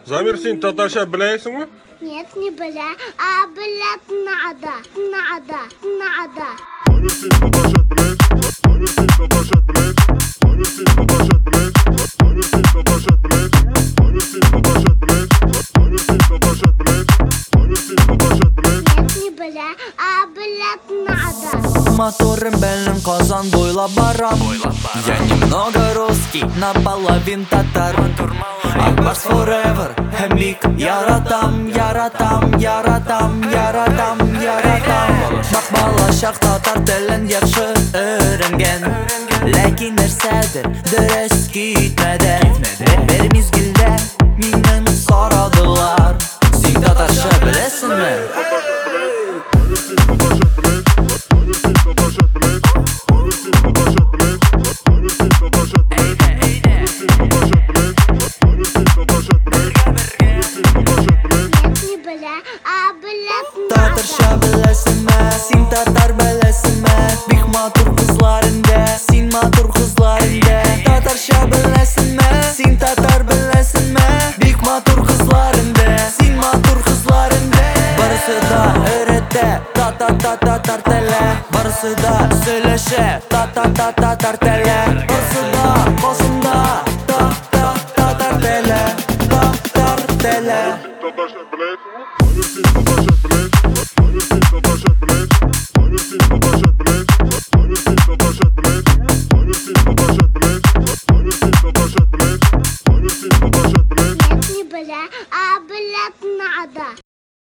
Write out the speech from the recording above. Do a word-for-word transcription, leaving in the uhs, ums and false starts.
Замир, сен татарша білесің бе? Нет, не бля, а блять надо, надо, надо. Замир, сен татарша білесің бе? Замир, сен татарша білесің бе? Замир, сен татарша білесің бе? Замир, сен татарша білесің бе? Замир, сен татарша білесің бе? Замир, сен татарша білесің бе? Замир, сен татарша білесің бе? Нет, не бля, а блять надо. Мотором бельным Казан бойлап барам. Я немного русский, наполовин татар. Акбарс forever, һәм бик яратам, яратам, яратам, яратам, яратам. Бак балачак татар телен яхшы өйрәнгән, ләкин нәрсәдер дөрес китмәде. Бер мизгелдә миннән сорадылар: син татарча беләсеңме? Татарча беләсеңме? Син татар беләсеңме? Бик матур кызлар инде, син матур кызлар инде. Татарча беләсеңме? Син татар беләсеңме? Бик матур кызлар инде, син матур кызлар инде. Барысы да өйрәтә, та-та-та-татар теле. Барысы да сөйләшә, та-та-та-татар теле. Барысы да